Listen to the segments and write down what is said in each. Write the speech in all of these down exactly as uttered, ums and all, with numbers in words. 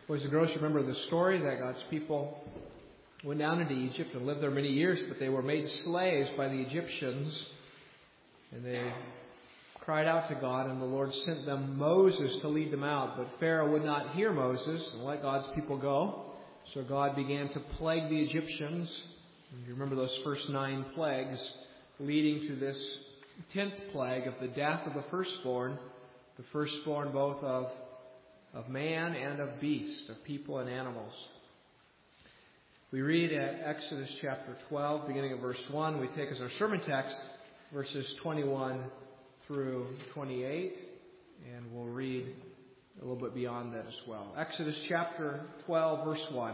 Boys and girls, you remember the story that God's people went down into Egypt and lived there many years, but they were made slaves by the Egyptians. And they cried out to God, and the Lord sent them Moses to lead them out. But Pharaoh would not hear Moses and let God's people go. So God began to plague the Egyptians. And you remember those first nine plagues leading to this tenth plague of the death of the firstborn, the firstborn both of of man and of beast, of people and animals. We read at Exodus chapter twelve, beginning of verse one. We take as our sermon text verses twenty-one through twenty-eight, and we'll read a little bit beyond that as well. Exodus chapter twelve, verse one.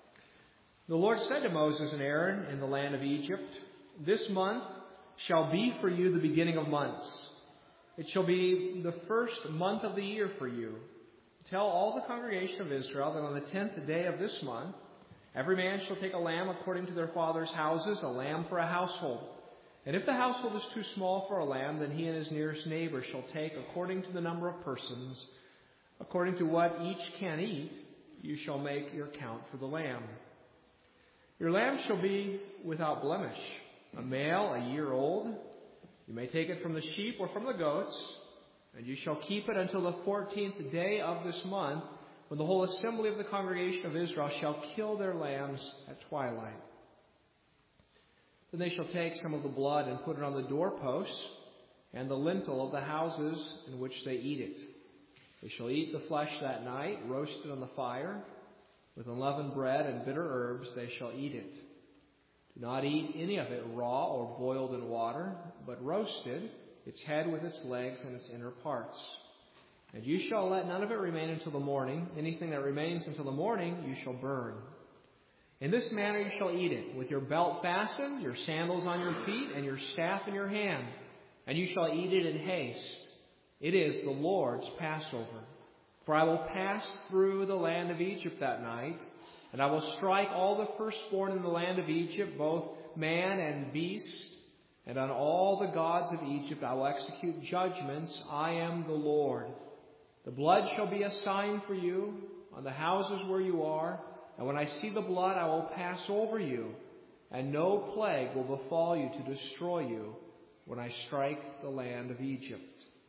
The Lord said to Moses and Aaron in the land of Egypt, "This month shall be for you the beginning of months. It shall be the first month of the year for you. Tell all the congregation of Israel that on the tenth day of this month, every man shall take a lamb according to their father's houses, a lamb for a household. And if the household is too small for a lamb, then he and his nearest neighbor shall take according to the number of persons. According to what each can eat, you shall make your count for the lamb. Your lamb shall be without blemish, a male a year old. You may take it from the sheep or from the goats. And you shall keep it until the fourteenth day of this month, when the whole assembly of the congregation of Israel shall kill their lambs at twilight. Then they shall take some of the blood and put it on the doorposts and the lintel of the houses in which they eat it. They shall eat the flesh that night, roasted on the fire. With unleavened bread and bitter herbs they shall eat it. Do not eat any of it raw or boiled in water, but roasted, its head with its legs and its inner parts. And you shall let none of it remain until the morning. Anything that remains until the morning you shall burn. In this manner you shall eat it, with your belt fastened, your sandals on your feet, and your staff in your hand. And you shall eat it in haste. It is the Lord's Passover. For I will pass through the land of Egypt that night, and I will strike all the firstborn in the land of Egypt, both man and beast. And on all the gods of Egypt I will execute judgments. I am the Lord. The blood shall be a sign for you on the houses where you are. And when I see the blood, I will pass over you. And no plague will befall you to destroy you when I strike the land of Egypt.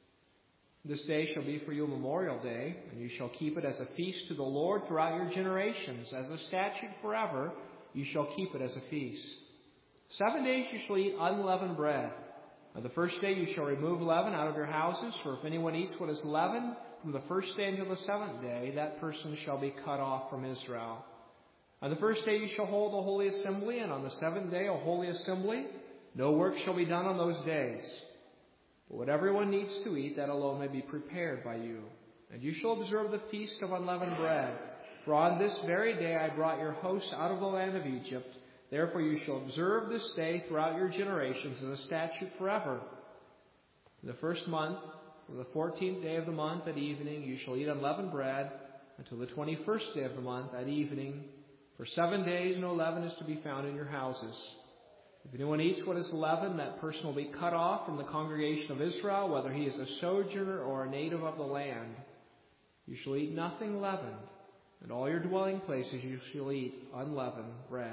This day shall be for you a memorial day, and you shall keep it as a feast to the Lord throughout your generations. As a statute forever, you shall keep it as a feast. Seven days you shall eat unleavened bread. On the first day you shall remove leaven out of your houses, for if anyone eats what is leavened from the first day until the seventh day, that person shall be cut off from Israel. On the first day you shall hold a holy assembly, and on the seventh day a holy assembly. No work shall be done on those days. But what everyone needs to eat, that alone may be prepared by you. And you shall observe the feast of unleavened bread. For on this very day I brought your hosts out of the land of Egypt. Therefore you shall observe this day throughout your generations as a statute forever. In the first month, from the fourteenth day of the month at evening, you shall eat unleavened bread until the twenty-first day of the month at evening. For seven days no leaven is to be found in your houses. If anyone eats what is leavened, that person will be cut off from the congregation of Israel, whether he is a sojourner or a native of the land. You shall eat nothing leavened. In all your dwelling places you shall eat unleavened bread.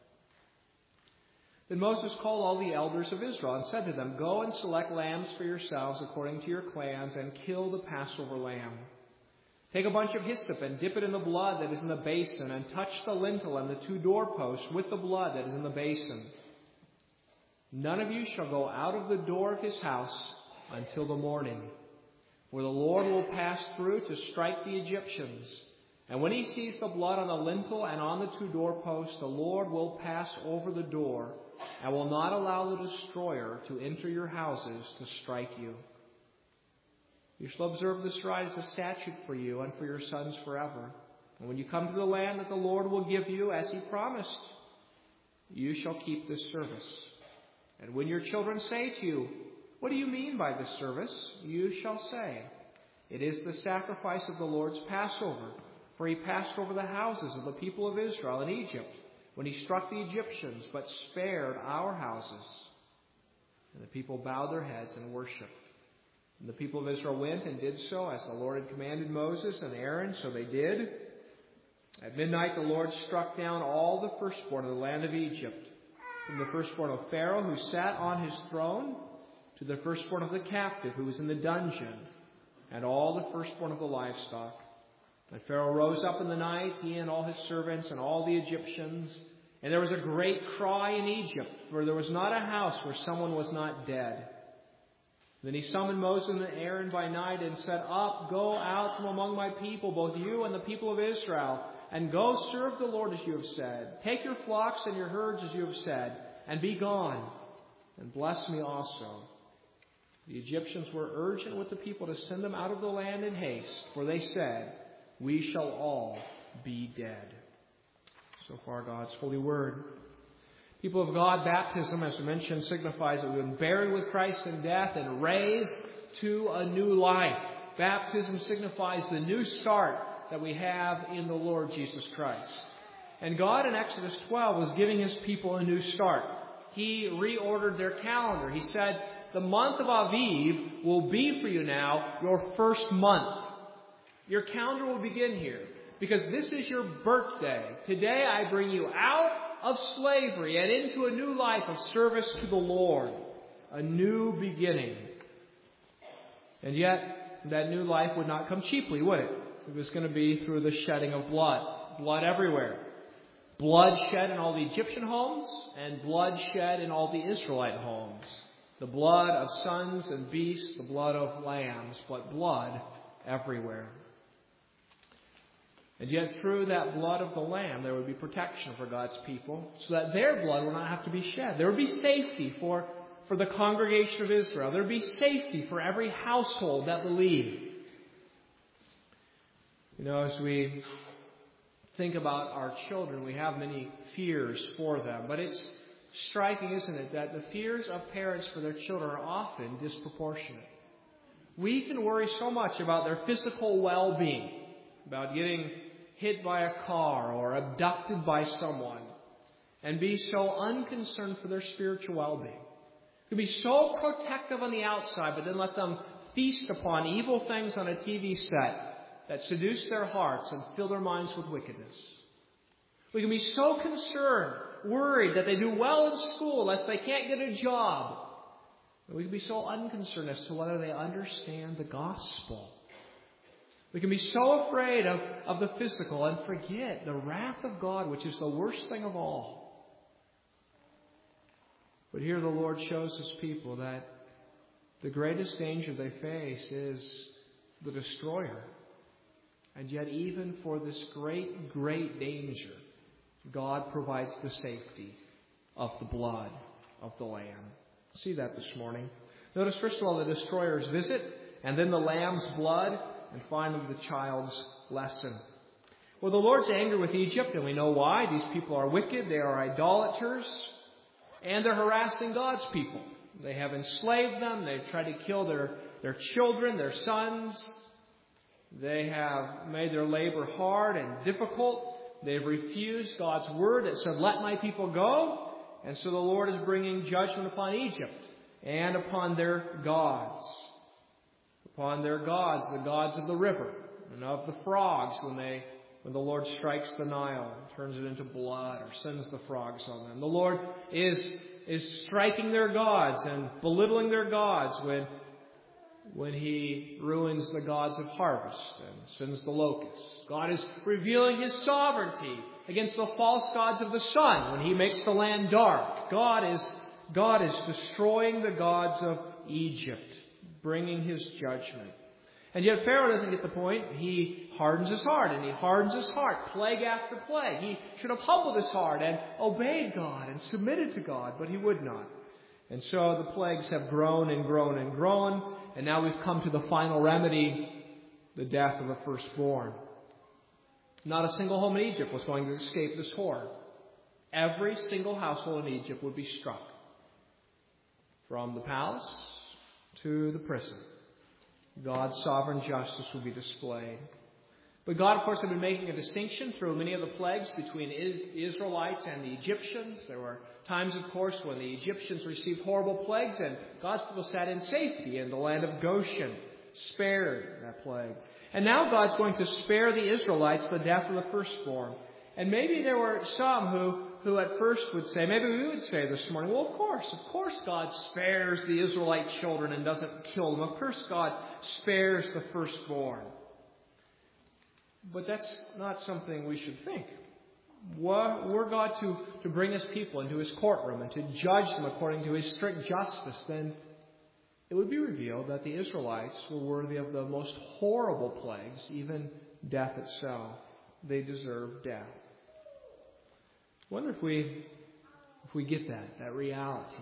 Then Moses called all the elders of Israel and said to them, "Go and select lambs for yourselves according to your clans, and kill the Passover lamb. Take a bunch of hyssop and dip it in the blood that is in the basin, and touch the lintel and the two doorposts with the blood that is in the basin. None of you shall go out of the door of his house until the morning, for the Lord will pass through to strike the Egyptians. And when he sees the blood on the lintel and on the two doorposts, the Lord will pass over the door and will not allow the destroyer to enter your houses to strike you. You shall observe this rite as a statute for you and for your sons forever. And when you come to the land that the Lord will give you, as he promised, you shall keep this service. And when your children say to you, 'What do you mean by this service?' you shall say, 'It is the sacrifice of the Lord's Passover. For he passed over the houses of the people of Israel in Egypt when he struck the Egyptians, but spared our houses.' And the people bowed their heads and worshipped. And the people of Israel went and did so as the Lord had commanded Moses and Aaron, so they did. At midnight the Lord struck down all the firstborn of the land of Egypt, from the firstborn of Pharaoh who sat on his throne, to the firstborn of the captive who was in the dungeon, and all the firstborn of the livestock. And Pharaoh rose up in the night, he and all his servants and all the Egyptians, and there was a great cry in Egypt, for there was not a house where someone was not dead. Then he summoned Moses and Aaron by night and said, Up, go out from among my people, both you and the people of Israel, and go serve the Lord as you have said. Take your flocks and your herds as you have said, and be gone, and bless me also. The Egyptians were urgent with the people to send them out of the land in haste, for they said, We shall all be dead. So far, God's holy word. People of God, baptism, as we mentioned, signifies that we've been buried with Christ in death and raised to a new life. Baptism signifies the new start that we have in the Lord Jesus Christ. And God in Exodus twelve was giving His people a new start. He reordered their calendar. He said, the month of Aviv will be for you now your first month. Your calendar will begin here, because this is your birthday. Today I bring you out of slavery and into a new life of service to the Lord. A new beginning. And yet, that new life would not come cheaply, would it? It was going to be through the shedding of blood. Blood everywhere. Blood shed in all the Egyptian homes, and blood shed in all the Israelite homes. The blood of sons and beasts, the blood of lambs, but blood everywhere. And yet through that blood of the Lamb, there would be protection for God's people, so that their blood will not have to be shed. There would be safety for, for the congregation of Israel. There would be safety for every household that believed. You know, as we think about our children, we have many fears for them. But it's striking, isn't it, that the fears of parents for their children are often disproportionate. We can worry so much about their physical well-being, about getting hit by a car or abducted by someone, and be so unconcerned for their spiritual well-being. We can be so protective on the outside, but then let them feast upon evil things on a T V set that seduce their hearts and fill their minds with wickedness. We can be so concerned, worried that they do well in school lest they can't get a job. We can be so unconcerned as to whether they understand the gospel. We can be so afraid of, of the physical and forget the wrath of God, which is the worst thing of all. But here the Lord shows His people that the greatest danger they face is the destroyer. And yet even for this great, great danger, God provides the safety of the blood of the Lamb. See that this morning. Notice first of all the destroyer's visit, and then the Lamb's blood, and finally the child's lesson. Well, the Lord's angry with Egypt, and we know why. These people are wicked, they are idolaters, and they're harassing God's people. They have enslaved them, they've tried to kill their, their children, their sons. They have made their labor hard and difficult. They've refused God's word that said, let my people go. And so the Lord is bringing judgment upon Egypt and upon their gods. Upon their gods, the gods of the river and of the frogs, when they when the Lord strikes the Nile and turns it into blood or sends the frogs on them. The Lord is, is striking their gods and belittling their gods when when He ruins the gods of harvest and sends the locusts. God is revealing His sovereignty against the false gods of the sun when He makes the land dark. God is, God is destroying the gods of Egypt, bringing His judgment. And yet Pharaoh doesn't get the point. He hardens his heart, and he hardens his heart, plague after plague. He should have humbled his heart and obeyed God and submitted to God, but he would not. And so the plagues have grown and grown and grown, and now we've come to the final remedy, the death of the firstborn. Not a single home in Egypt was going to escape this horror. Every single household in Egypt would be struck. From the palace to the prison. God's sovereign justice would be displayed. But God, of course, had been making a distinction through many of the plagues between the Israelites and the Egyptians. There were times, of course, when the Egyptians received horrible plagues and God's people sat in safety in the land of Goshen, spared that plague. And now God's going to spare the Israelites the death of the firstborn. And maybe there were some who, who at first would say, maybe we would say this morning, well, of course, of course God spares the Israelite children and doesn't kill them. Of course God spares the firstborn. But that's not something we should think. Were God to, to bring His people into His courtroom and to judge them according to His strict justice, then it would be revealed that the Israelites were worthy of the most horrible plagues, even death itself. They deserve death. I wonder if we, if we get that, that reality.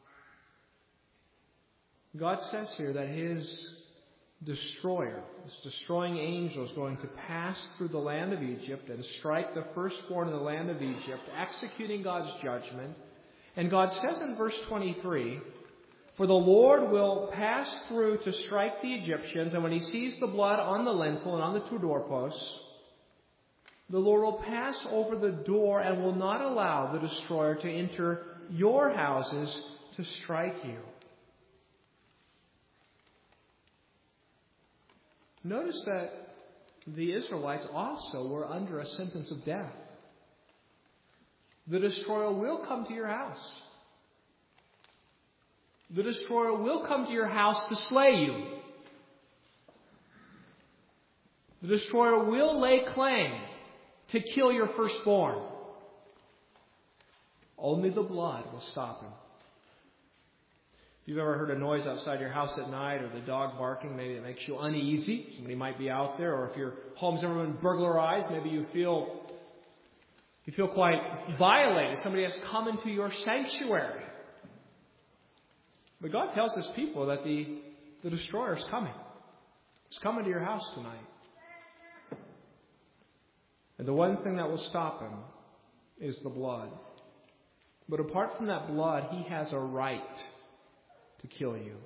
God says here that His destroyer, this destroying angel, is going to pass through the land of Egypt and strike the firstborn in the land of Egypt, executing God's judgment. And God says in verse twenty-three, "For the Lord will pass through to strike the Egyptians, and when He sees the blood on the lintel and on the two doorposts, the Lord will pass over the door and will not allow the destroyer to enter your houses to strike you." Notice that the Israelites also were under a sentence of death. The destroyer will come to your house. The destroyer will come to your house to slay you. The destroyer will lay claim to kill your firstborn. Only the blood will stop him. If you've ever heard a noise outside your house at night, or the dog barking, maybe it makes you uneasy. Somebody might be out there. Or if your home's ever been burglarized, maybe you feel you feel quite violated. Somebody has come into your sanctuary. But God tells His people that the, the destroyer is coming. He's coming to your house tonight. And the one thing that will stop him is the blood. But apart from that blood, he has a right to kill you.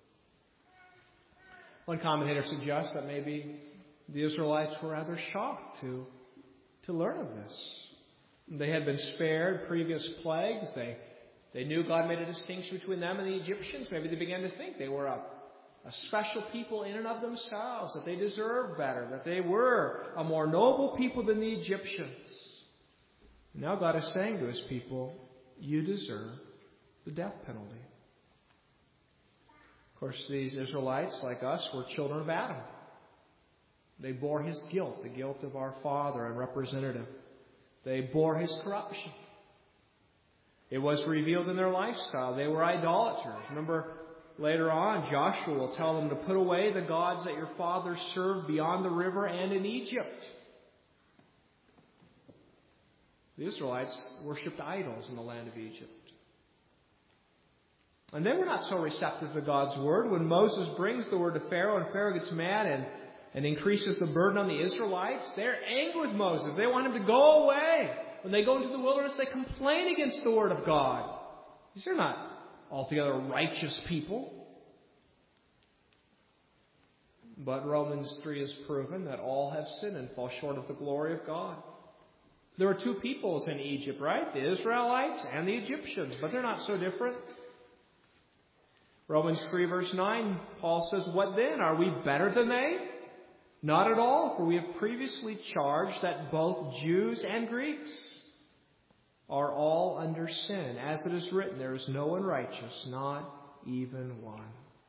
One commentator suggests that maybe the Israelites were rather shocked to, to learn of this. They had been spared previous plagues. They, they knew God made a distinction between them and the Egyptians. Maybe they began to think they were a, a special people in and of themselves, that they deserved better, that they were a more noble people than the Egyptians. Now God is saying to His people, you deserve the death penalty. Of course, these Israelites, like us, were children of Adam. They bore his guilt, the guilt of our father and representative. They bore his corruption. It was revealed in their lifestyle. They were idolaters. Remember, later on, Joshua will tell them to put away the gods that your fathers served beyond the river and in Egypt. The Israelites worshipped idols in the land of Egypt. And they were not so receptive to God's word. When Moses brings the word to Pharaoh and Pharaoh gets mad and, and increases the burden on the Israelites, they're angry with Moses. They want him to go away. When they go into the wilderness, they complain against the word of God. These are not altogether righteous people. But Romans three has proven that all have sinned and fall short of the glory of God. There were two peoples in Egypt, right? The Israelites and the Egyptians, but they're not so different. Romans three verse nine, Paul says, what then? Are we better than they? Not at all, for we have previously charged that both Jews and Greeks are all under sin. As it is written, there is no one righteous, not even one.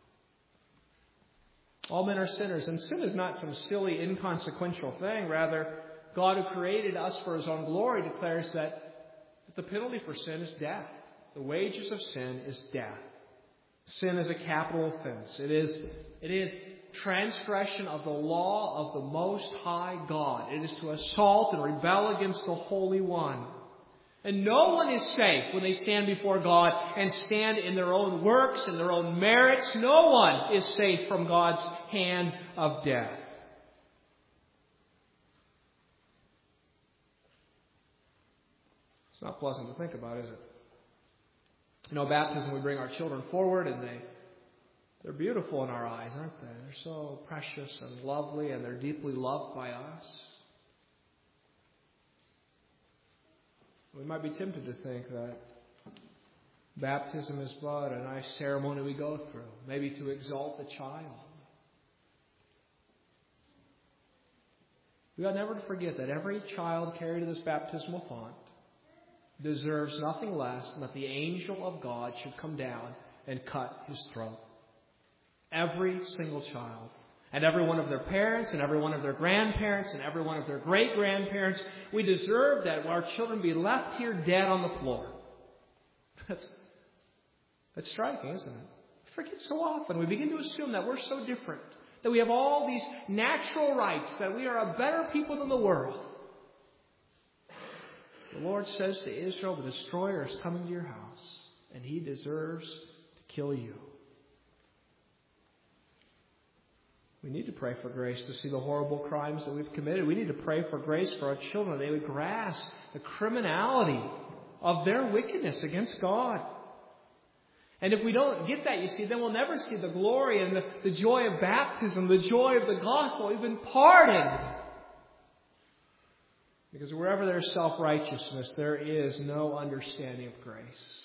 All men are sinners, and sin is not some silly, inconsequential thing. Rather, God, who created us for His own glory, declares that the penalty for sin is death. The wages of sin is death. Sin is a capital offense. It is, it is transgression of the law of the Most High God. It is to assault and rebel against the Holy One. And no one is safe when they stand before God and stand in their own works and their own merits. No one is safe from God's hand of death. It's not pleasant to think about, is it? You know, baptism, we bring our children forward and they, they're beautiful in our eyes, aren't they? They're so precious and lovely and they're deeply loved by us. We might be tempted to think that baptism is but a nice ceremony we go through, maybe to exalt the child. We ought never to forget that every child carried to this baptismal font deserves nothing less than that the angel of God should come down and cut his throat. Every single child. And every one of their parents, and every one of their grandparents, and every one of their great-grandparents. We deserve that our children be left here dead on the floor. That's, that's striking, isn't it? We forget so often. We begin to assume that we're so different. That we have all these natural rights. That we are a better people than the world. The Lord says to Israel, the destroyer is coming to your house. And he deserves to kill you. We need to pray for grace to see the horrible crimes that we've committed. We need to pray for grace for our children. They would grasp the criminality of their wickedness against God. And if we don't get that, you see, then we'll never see the glory and the, the joy of baptism, the joy of the gospel. We've been pardoned. Because wherever there's self-righteousness, there is no understanding of grace.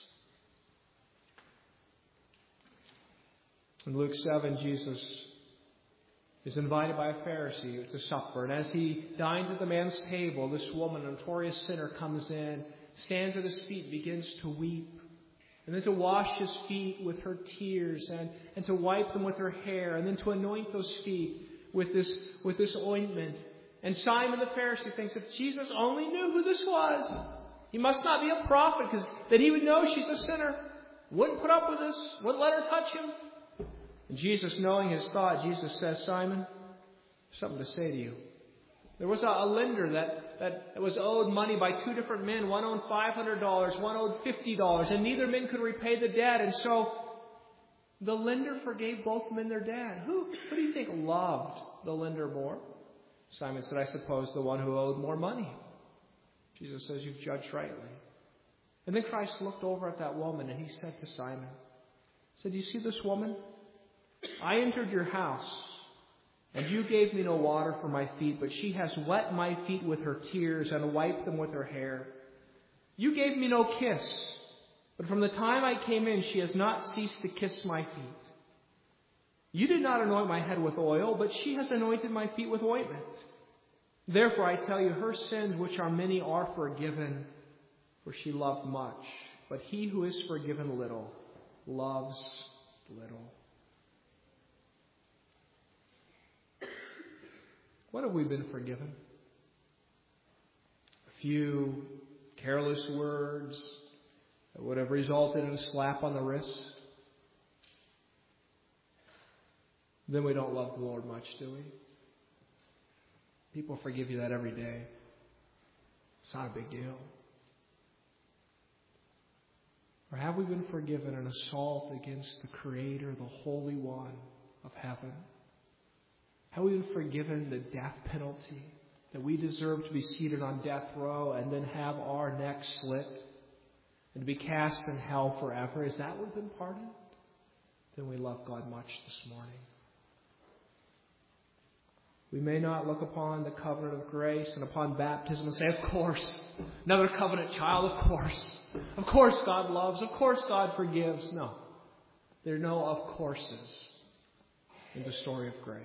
In Luke seven, Jesus is invited by a Pharisee to supper. And as he dines at the man's table, this woman, a notorious sinner, comes in, stands at his feet, begins to weep. And then to wash his feet with her tears, and, and to wipe them with her hair, and then to anoint those feet with this, with this ointment. And Simon the Pharisee thinks if Jesus only knew who this was, he must not be a prophet, because that he would know she's a sinner. Wouldn't put up with this, wouldn't let her touch him. And Jesus, knowing his thought, Jesus says, Simon, there's something to say to you. There was a, a lender that, that was owed money by two different men. One owed five hundred dollars, one owed fifty dollars, and neither man could repay the debt. And so the lender forgave both men their debt. Who, who do you think loved the lender more? Simon said, I suppose the one who owed more money. Jesus says, you've judged rightly. And then Christ looked over at that woman and he said to Simon, he said, do you see this woman? I entered your house, and you gave me no water for my feet, but she has wet my feet with her tears and wiped them with her hair. You gave me no kiss, but from the time I came in, she has not ceased to kiss my feet. You did not anoint my head with oil, but she has anointed my feet with ointment. Therefore, I tell you, her sins, which are many, are forgiven, for she loved much. But he who is forgiven little loves little. What have we been forgiven? A few careless words that would have resulted in a slap on the wrist. Then we don't love the Lord much, do we? People forgive you that every day. It's not a big deal. Or have we been forgiven an assault against the Creator, the Holy One of heaven? Have we been forgiven the death penalty, that we deserve to be seated on death row and then have our necks slit and to be cast in hell forever? Is that what we've been pardoned? Then we love God much this morning. We may not look upon the covenant of grace and upon baptism and say, of course, another covenant child, of course. Of course God loves, of course God forgives. No, there are no of courses in the story of grace.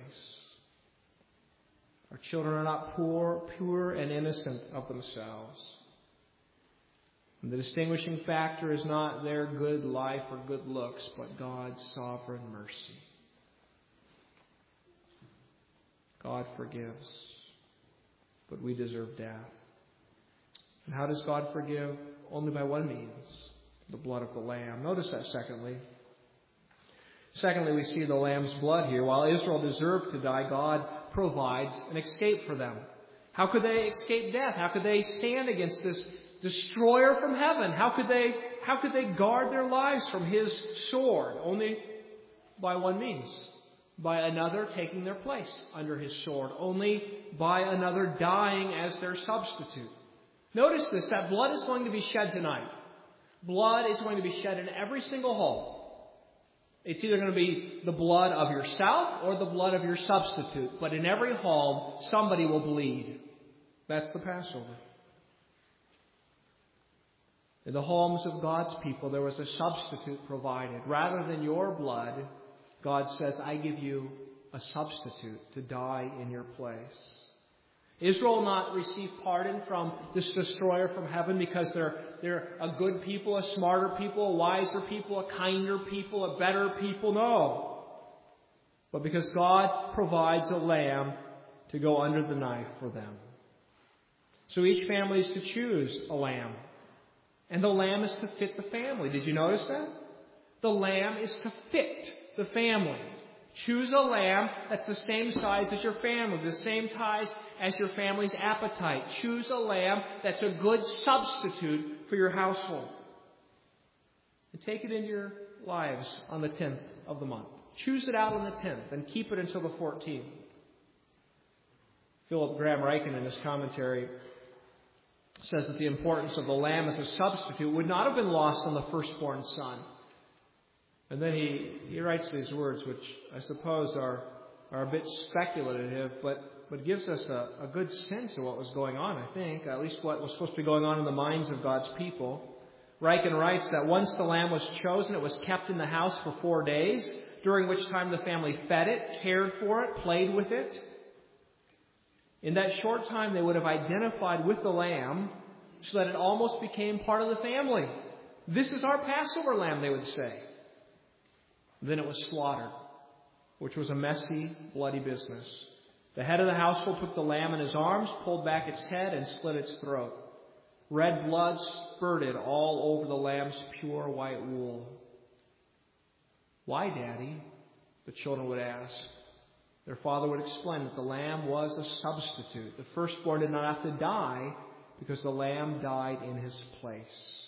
Our children are not poor, pure and innocent of themselves. And the distinguishing factor is not their good life or good looks, but God's sovereign mercy. God forgives, but we deserve death. And how does God forgive? Only by one means, the blood of the Lamb. Notice that secondly. Secondly, we see the Lamb's blood here. While Israel deserved to die, God provides an escape for them. How could they escape death? How could they stand against this destroyer from heaven? How could they, how could they guard their lives from his sword? Only by one means. By another taking their place under his sword. Only by another dying as their substitute. Notice this, that blood is going to be shed tonight. Blood is going to be shed in every single home. It's either going to be the blood of yourself or the blood of your substitute. But in every home, somebody will bleed. That's the Passover. In the homes of God's people, there was a substitute provided. Rather than your blood, God says, I give you a substitute to die in your place. Israel will not receive pardon from this destroyer from heaven because they're, they're a good people, a smarter people, a wiser people, a kinder people, a better people. No. But because God provides a lamb to go under the knife for them. So each family is to choose a lamb. And the lamb is to fit the family. Did you notice that? The lamb is to fit the family. Choose a lamb that's the same size as your family, the same size as your family's appetite. Choose a lamb that's a good substitute for your household. And take it into your lives on the tenth of the month. Choose it out on the tenth and keep it until the fourteenth. Philip Graham Ryken in his commentary says that the importance of the lamb as a substitute would not have been lost on the firstborn son. And then he, he writes these words, which I suppose are, are a bit speculative, but, but gives us a, a good sense of what was going on, I think, at least what was supposed to be going on in the minds of God's people. Ryken writes that once the lamb was chosen, it was kept in the house for four days, during which time the family fed it, cared for it, played with it. In that short time, they would have identified with the lamb so that it almost became part of the family. This is our Passover lamb, they would say. Then it was slaughtered, which was a messy, bloody business. The head of the household took the lamb in his arms, pulled back its head, and slit its throat. Red blood spurted all over the lamb's pure white wool. Why, Daddy? The children would ask. Their father would explain that the lamb was a substitute. The firstborn did not have to die because the lamb died in his place.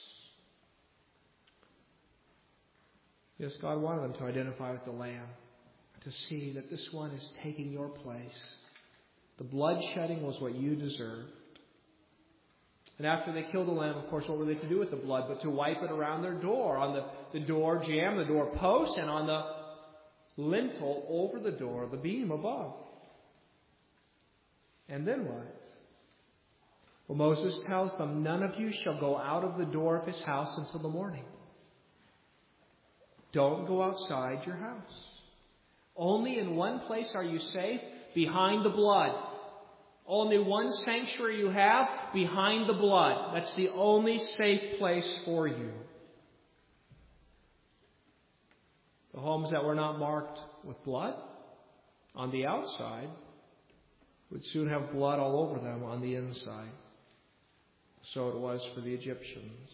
Yes, God wanted them to identify with the lamb, to see that this one is taking your place. The blood shedding was what you deserved. And after they killed the lamb, of course, what were they to do with the blood? But to wipe it around their door, on the, the door jamb, the door post, and on the lintel over the door, the beam above. And then what? Well, Moses tells them, none of you shall go out of the door of his house until the morning. Don't go outside your house. Only in one place are you safe, behind the blood. Only one sanctuary you have, behind the blood. That's the only safe place for you. The homes that were not marked with blood on the outside would soon have blood all over them on the inside. So it was for the Egyptians.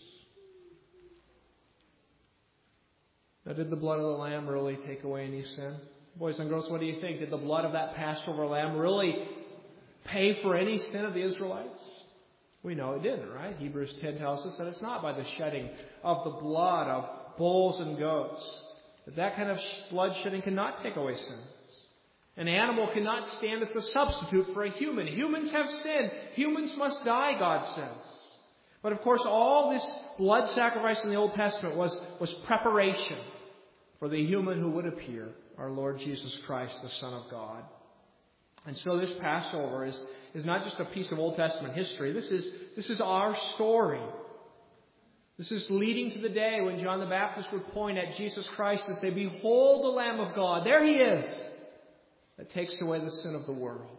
Now, did the blood of the lamb really take away any sin? Boys and girls, what do you think? Did the blood of that Passover lamb really pay for any sin of the Israelites? We know it didn't, right? Hebrews ten tells us that it's not by the shedding of the blood of bulls and goats. That that kind of blood shedding cannot take away sins. An animal cannot stand as the substitute for a human. Humans have sinned. Humans must die, God says. But of course, all this blood sacrifice in the Old Testament was, was preparation for the human who would appear, our Lord Jesus Christ, the Son of God. And so this Passover is, is not just a piece of Old Testament history. This is, this is our story. This is leading to the day when John the Baptist would point at Jesus Christ and say, behold the Lamb of God. There he is. That takes away the sin of the world.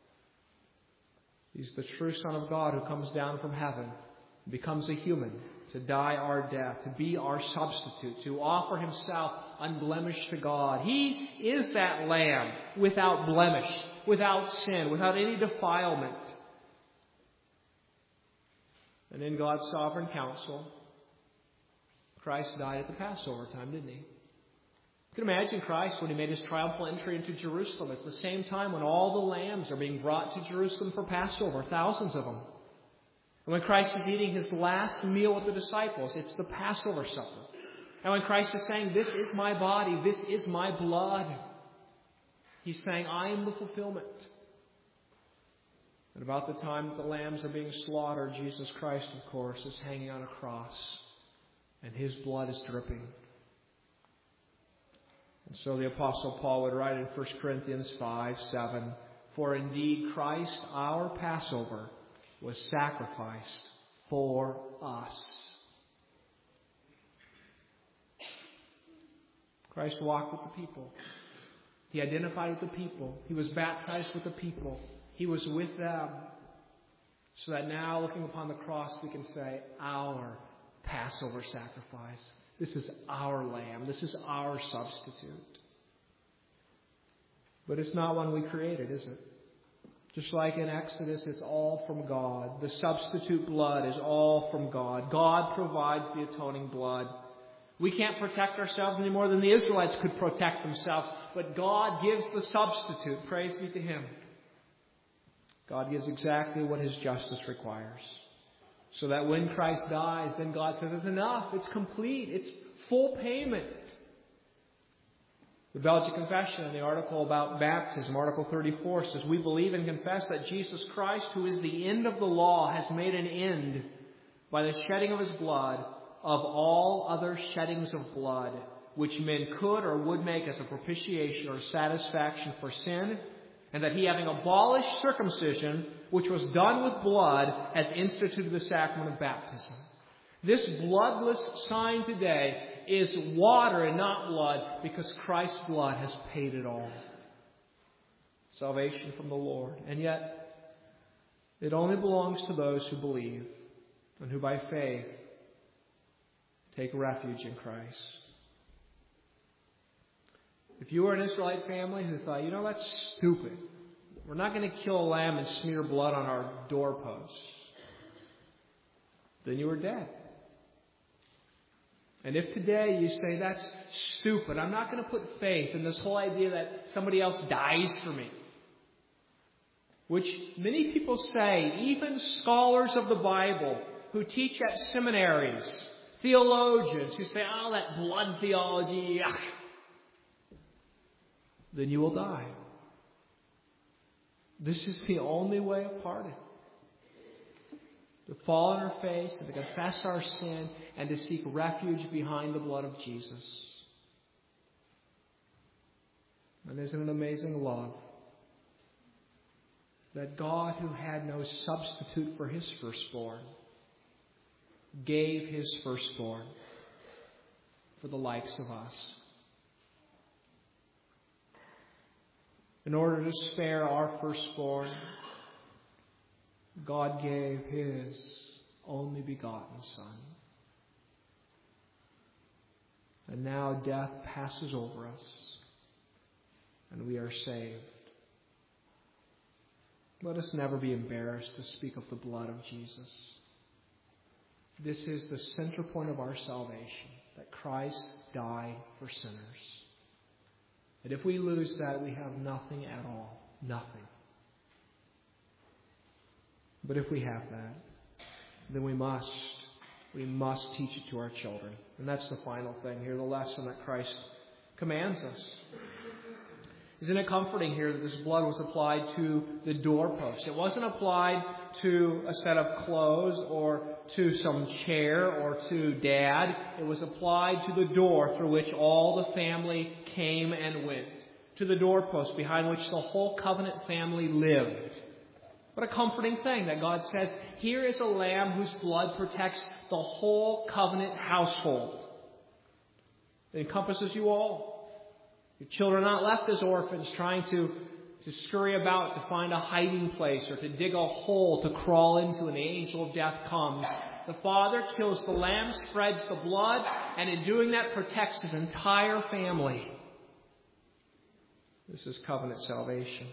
He's the true Son of God who comes down from heaven, becomes a human, to die our death, to be our substitute, to offer himself unblemished to God. He is that Lamb without blemish, without sin, without any defilement. And in God's sovereign counsel, Christ died at the Passover time, didn't he? You can imagine Christ when he made his triumphal entry into Jerusalem. It's the same time when all the lambs are being brought to Jerusalem for Passover, thousands of them. And when Christ is eating his last meal with the disciples, it's the Passover supper. And when Christ is saying, this is my body, this is my blood, he's saying, I am the fulfillment. And about the time that the lambs are being slaughtered, Jesus Christ, of course, is hanging on a cross. And his blood is dripping. And so the Apostle Paul would write in First Corinthians five, seven, for indeed Christ, our Passover, was sacrificed for us. Christ walked with the people. He identified with the people. He was baptized with the people. He He was with them. So that now, looking upon the cross, we can say, our Passover sacrifice. This is our lamb. This is our substitute. But it's not one we created, is it? Just like in Exodus, it's all from God. The substitute blood is all from God. God provides the atoning blood. We can't protect ourselves any more than the Israelites could protect themselves. But God gives the substitute. Praise be to Him. God gives exactly what His justice requires. So that when Christ dies, then God says, it's enough. It's complete. It's full payment. The Belgian Confession, in the article about baptism, Article thirty-four, says, we believe and confess that Jesus Christ, who is the end of the law, has made an end by the shedding of His blood of all other sheddings of blood, which men could or would make as a propitiation or satisfaction for sin, and that He, having abolished circumcision, which was done with blood, has instituted the sacrament of baptism. This bloodless sign today is water and not blood, because Christ's blood has paid it all. Salvation from the Lord. And yet, it only belongs to those who believe and who by faith take refuge in Christ. If you were an Israelite family who thought, you know, that's stupid. We're not going to kill a lamb and smear blood on our doorposts, then you were dead. And if today you say, that's stupid, I'm not going to put faith in this whole idea that somebody else dies for me, which many people say, even scholars of the Bible who teach at seminaries, theologians who say, oh, that blood theology, ugh, then you will die. This is the only way of pardon. To fall on our face and to confess our sin and to seek refuge behind the blood of Jesus. And isn't it amazing love? That God, who had no substitute for His firstborn, gave His firstborn for the likes of us. In order to spare our firstborn, God gave His only begotten Son. And now death passes over us, and we are saved. Let us never be embarrassed to speak of the blood of Jesus. This is the center point of our salvation, that Christ died for sinners. And if we lose that, we have nothing at all. Nothing. But if we have that, then we must, we must teach it to our children. And that's the final thing here, the lesson that Christ commands us. Isn't it comforting here that this blood was applied to the doorpost? It wasn't applied to a set of clothes or to some chair or to Dad. It was applied to the door through which all the family came and went. To the doorpost behind which the whole covenant family lived. What a comforting thing that God says, here is a lamb whose blood protects the whole covenant household. It encompasses you all. Your children are not left as orphans trying to, to scurry about to find a hiding place or to dig a hole to crawl into when the angel of death comes. The Father kills the lamb, spreads the blood, and in doing that protects His entire family. This is covenant salvation.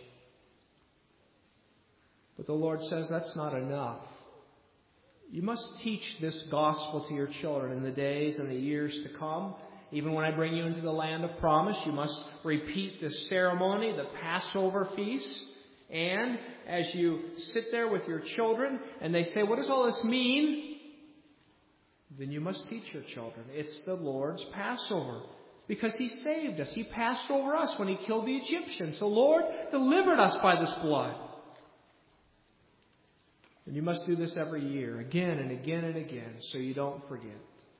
But the Lord says that's not enough. You must teach this gospel to your children in the days and the years to come. Even when I bring you into the land of promise, you must repeat the ceremony, the Passover feast. And as you sit there with your children and they say, what does all this mean? Then you must teach your children. It's the Lord's Passover. Because He saved us. He passed over us when He killed the Egyptians. The Lord delivered us by this blood. And you must do this every year, again and again and again, so you don't forget.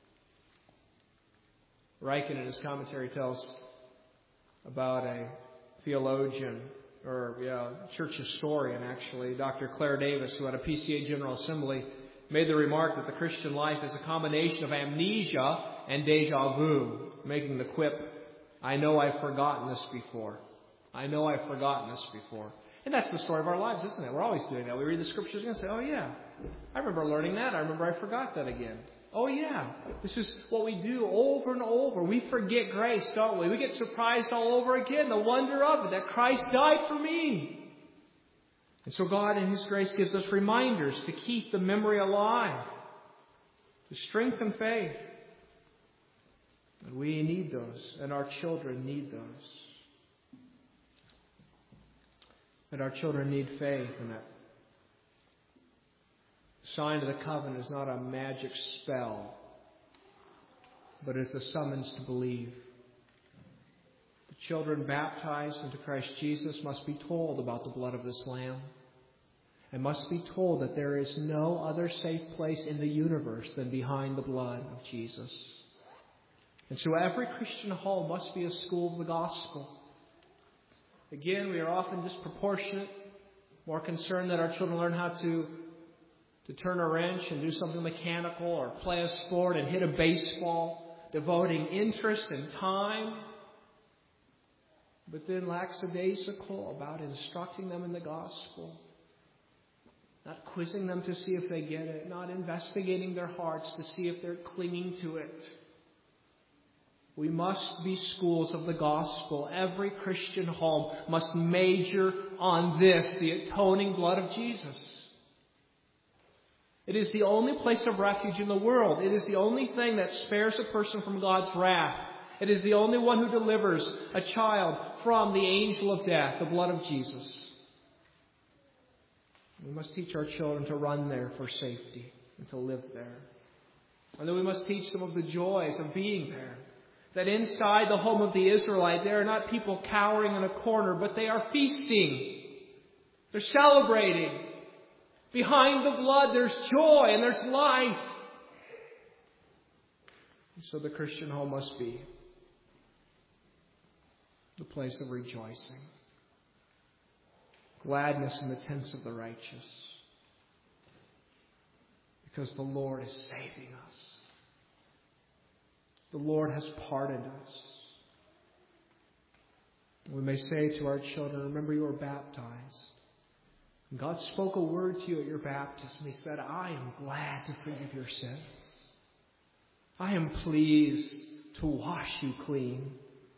Ryken in his commentary tells about a theologian, or yeah, church historian actually, Doctor Claire Davis, who at a P C A General Assembly made the remark that the Christian life is a combination of amnesia and deja vu, making the quip, I know I've forgotten this before. I know I've forgotten this before. And that's the story of our lives, isn't it? We're always doing that. We read the Scriptures and say, oh yeah, I remember learning that. I remember I forgot that again. Oh yeah, this is what we do over and over. We forget grace, don't we? We get surprised all over again. The wonder of it, that Christ died for me. And so God in His grace gives us reminders to keep the memory alive, to strengthen faith. And we need those, and our children need those. And our children need faith, and that sign of the covenant is not a magic spell, but it's a summons to believe. The children baptized into Christ Jesus must be told about the blood of this Lamb, and must be told that there is no other safe place in the universe than behind the blood of Jesus. And so every Christian home must be a school of the gospel. Again, we are often disproportionate, more concerned that our children learn how to, to turn a wrench and do something mechanical or play a sport and hit a baseball, devoting interest and time, but then lackadaisical about instructing them in the gospel, not quizzing them to see if they get it, not investigating their hearts to see if they're clinging to it. We must be schools of the gospel. Every Christian home must major on this, the atoning blood of Jesus. It is the only place of refuge in the world. It is the only thing that spares a person from God's wrath. It is the only one who delivers a child from the angel of death, the blood of Jesus. We must teach our children to run there for safety and to live there. And then we must teach them of the joys of being there. That inside the home of the Israelite, there are not people cowering in a corner, but they are feasting. They're celebrating. Behind the blood, there's joy and there's life. And so the Christian home must be the place of rejoicing. Gladness in the tents of the righteous. Because the Lord is saving us. The Lord has pardoned us. We may say to our children, remember you were baptized. And God spoke a word to you at your baptism. He said, I am glad to forgive your sins. I am pleased to wash you clean.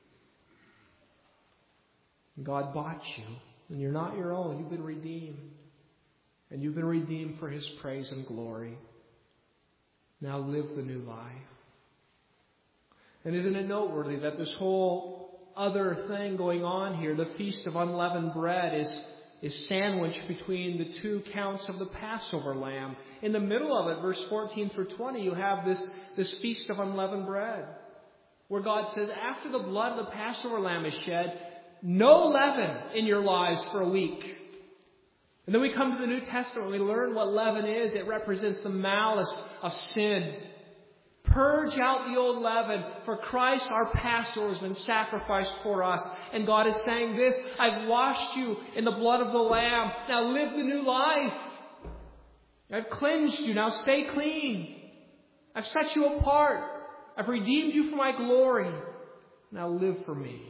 And God bought you. And you're not your own. You've been redeemed. And you've been redeemed for His praise and glory. Now live the new life. And isn't it noteworthy that this whole other thing going on here, the Feast of Unleavened Bread, is, is sandwiched between the two counts of the Passover lamb. In the middle of it, verse fourteen through twenty, you have this, this Feast of Unleavened Bread, where God says, after the blood of the Passover lamb is shed, no leaven in your lives for a week. And then we come to the New Testament, we learn what leaven is. It represents the malice of sin. Purge out the old leaven, for Christ our Passover has been sacrificed for us. And God is saying this, I've washed you in the blood of the Lamb. Now live the new life. I've cleansed you. Now stay clean. I've set you apart. I've redeemed you for my glory. Now live for me.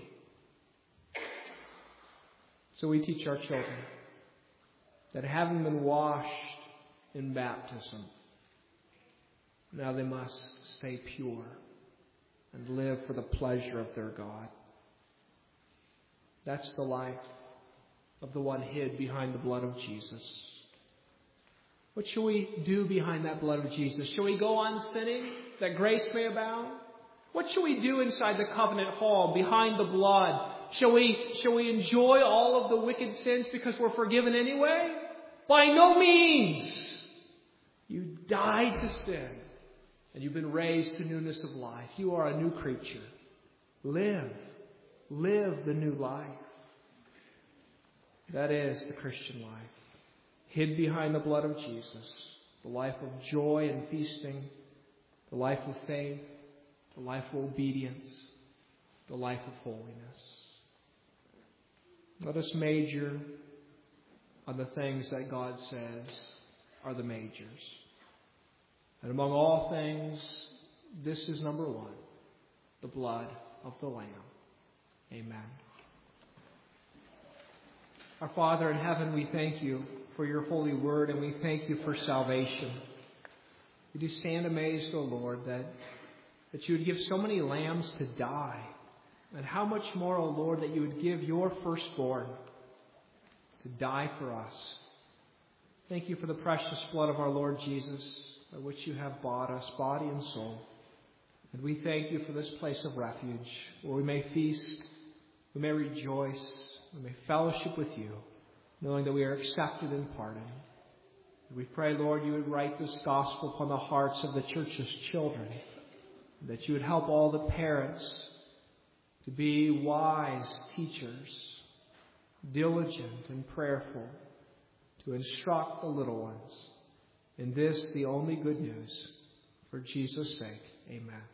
So we teach our children that having been washed in baptism, now they must stay pure and live for the pleasure of their God. That's the life of the one hid behind the blood of Jesus. What shall we do behind that blood of Jesus? Shall we go on sinning that grace may abound? What shall we do inside the covenant hall behind the blood? Shall we, shall we enjoy all of the wicked sins because we're forgiven anyway? By no means. You died to sin. And you've been raised to newness of life. You are a new creature. Live. Live the new life. That is the Christian life. Hid behind the blood of Jesus. The life of joy and feasting. The life of faith. The life of obedience. The life of holiness. Let us major on the things that God says are the majors. And among all things, this is number one, the blood of the Lamb. Amen. Our Father in heaven, we thank you for your holy word, and we thank you for salvation. We do stand amazed, O Lord, that, that you would give so many lambs to die. And how much more, O Lord, that you would give your firstborn to die for us. Thank you for the precious blood of our Lord Jesus, by which you have bought us, body and soul. And we thank you for this place of refuge, where we may feast, we may rejoice, we may fellowship with you, knowing that we are accepted and pardoned. And we pray, Lord, you would write this gospel upon the hearts of the church's children, and that you would help all the parents to be wise teachers, diligent and prayerful, to instruct the little ones. In this, the only good news. For Jesus' sake, amen.